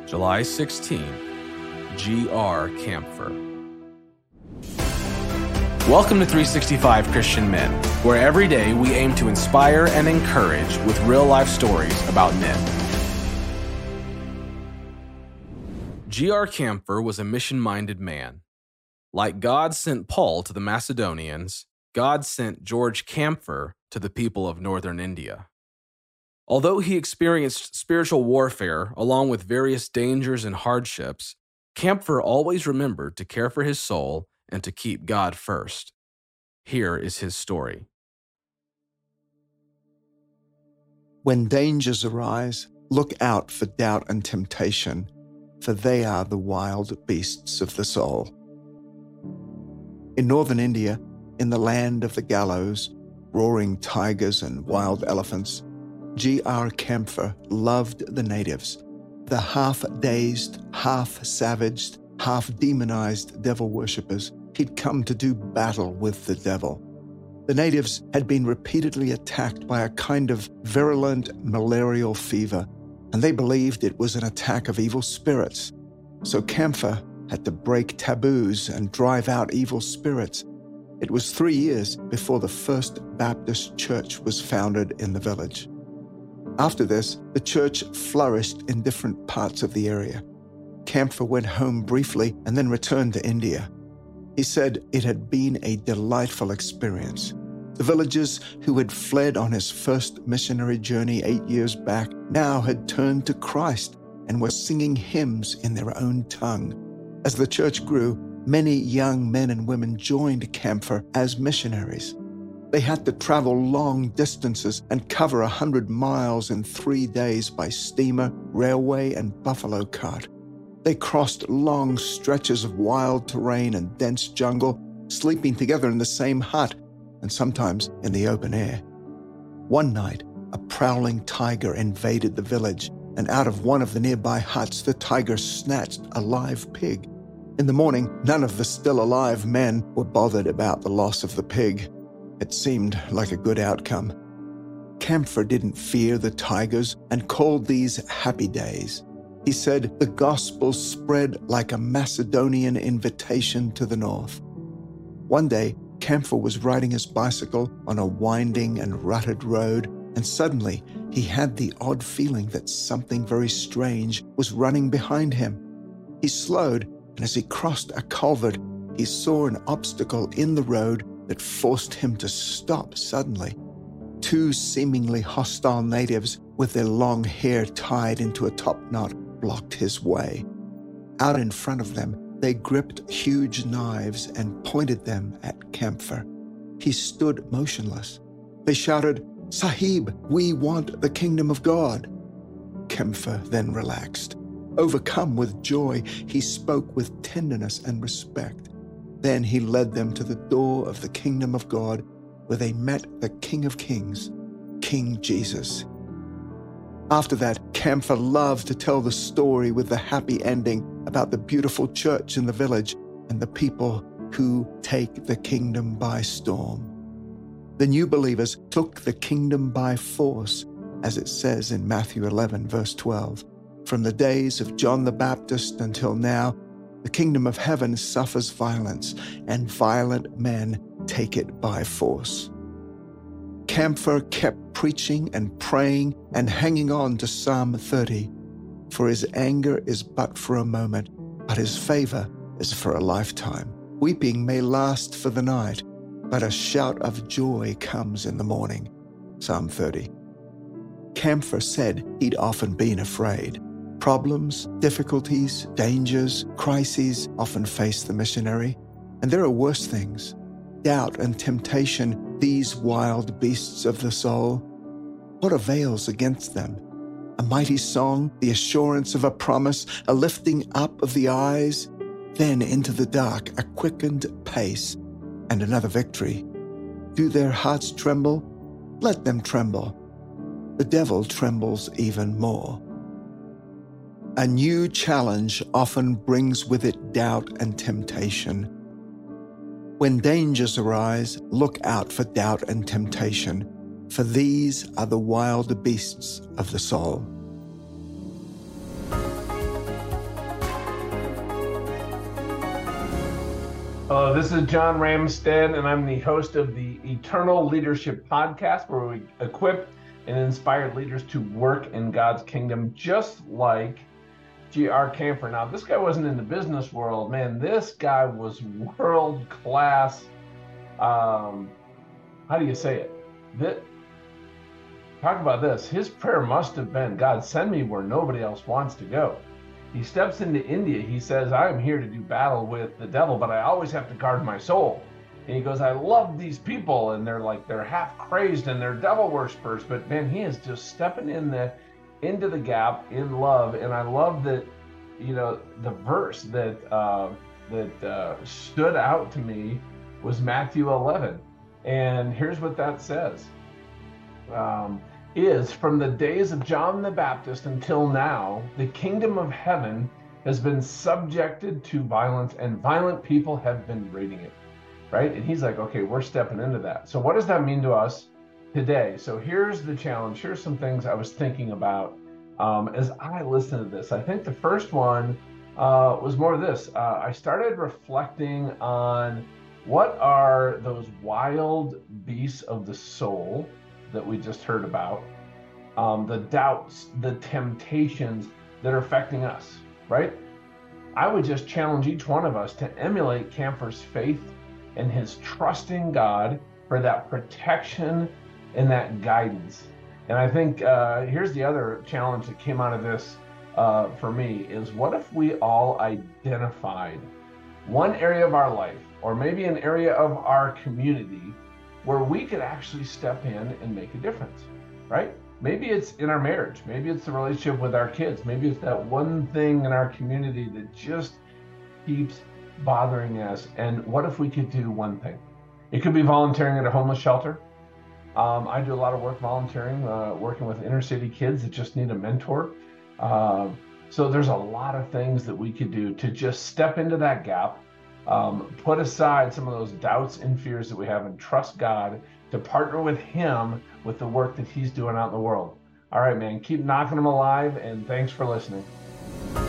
July 16, G.R. Kampfer. Welcome to 365 Christian Men, where every day we aim to inspire and encourage with real-life stories about men. G.R. Kampfer was a mission-minded man. Like God sent Paul to the Macedonians, God sent George Kampfer to the people of northern India. Although he experienced spiritual warfare along with various dangers and hardships, Kampfer always remembered to care for his soul and to keep God first. Here is his story. When dangers arise, look out for doubt and temptation, for they are the wild beasts of the soul. In northern India, in the land of the gallows, roaring tigers and wild elephants, G.R. Kampfer loved the natives, the half-dazed, half-savaged, half-demonized devil worshippers he'd come to do battle with the devil. The natives had been repeatedly attacked by a kind of virulent malarial fever, and they believed it was an attack of evil spirits. So Kampfer had to break taboos and drive out evil spirits. It was 3 years before the First Baptist Church was founded in the village. After this, the church flourished in different parts of the area. Kampfer went home briefly and then returned to India. He said it had been a delightful experience. The villagers who had fled on his first missionary journey 8 years back now had turned to Christ and were singing hymns in their own tongue. As the church grew, many young men and women joined Kampfer as missionaries. They had to travel long distances and cover 100 miles in 3 days by steamer, railway, and buffalo cart. They crossed long stretches of wild terrain and dense jungle, sleeping together in the same hut, and sometimes in the open air. One night, a prowling tiger invaded the village, and out of one of the nearby huts, the tiger snatched a live pig. In the morning, none of the still alive men were bothered about the loss of the pig. It seemed like a good outcome. Kampfer didn't fear the tigers and called these happy days. He said the gospel spread like a Macedonian invitation to the north. One day, Kampfer was riding his bicycle on a winding and rutted road, and suddenly he had the odd feeling that something very strange was running behind him. He slowed, and as he crossed a culvert, he saw an obstacle in the road that forced him to stop suddenly. 2 seemingly hostile natives with their long hair tied into a top knot blocked his way. Out in front of them, they gripped huge knives and pointed them at Kampfer. He stood motionless. They shouted, "Sahib, we want the kingdom of God." Kampfer then relaxed. Overcome with joy, he spoke with tenderness and respect. Then he led them to the door of the kingdom of God, where they met the King of Kings, King Jesus. After that, Kampfer loved to tell the story with the happy ending about the beautiful church in the village and the people who take the kingdom by storm. The new believers took the kingdom by force, as it says in Matthew 11, verse 12. From the days of John the Baptist until now, the kingdom of heaven suffers violence, and violent men take it by force. Kampfer kept preaching and praying and hanging on to Psalm 30. For his anger is but for a moment, but his favor is for a lifetime. Weeping may last for the night, but a shout of joy comes in the morning. Psalm 30. Kampfer said he'd often been afraid. Problems, difficulties, dangers, crises often face the missionary. And there are worse things. Doubt and temptation, these wild beasts of the soul. What avails against them? A mighty song, the assurance of a promise, a lifting up of the eyes, then into the dark, a quickened pace, and another victory. Do their hearts tremble? Let them tremble. The devil trembles even more. A new challenge often brings with it doubt and temptation. When dangers arise, look out for doubt and temptation, for these are the wild beasts of the soul. Hello, this is John Ramstead, and I'm the host of the Eternal Leadership Podcast, where we equip and inspire leaders to work in God's kingdom, just like G.R. Camphor. Now, this guy wasn't in the business world, man. This guy was world class. How do you say it? Talk about this. His prayer must have been, God, send me where nobody else wants to go. He steps into India. He says, I am here to do battle with the devil, but I always have to guard my soul. And he goes, I love these people. And they're half crazed and they're devil worshippers. But man, he is just stepping into the gap in love. And I love that, the verse that stood out to me was Matthew 11. And here's what that says. Is from the days of John the Baptist until now, the kingdom of heaven has been subjected to violence, and violent people have been raiding it, right? And he's like, okay, we're stepping into that. So what does that mean to us today? So here's the challenge. Here's some things I was thinking about as I listened to this. I think the first one was more of this. I started reflecting on what are those wild beasts of the soul that we just heard about, the doubts, the temptations that are affecting us, right? I would just challenge each one of us to emulate Camphor's faith and his trust in God for that protection and that guidance. And I think here's the other challenge that came out of this for me is, what if we all identified one area of our life, or maybe an area of our community, where we could actually step in and make a difference, right? Maybe it's in our marriage. Maybe it's the relationship with our kids. Maybe it's that one thing in our community that just keeps bothering us. And what if we could do one thing? It could be volunteering at a homeless shelter. I do a lot of work volunteering, working with inner city kids that just need a mentor. So there's a lot of things that we could do to just step into that gap, put aside some of those doubts and fears that we have, and trust God to partner with him with the work that he's doing out in the world. All right, man, keep knocking them alive, and thanks for listening.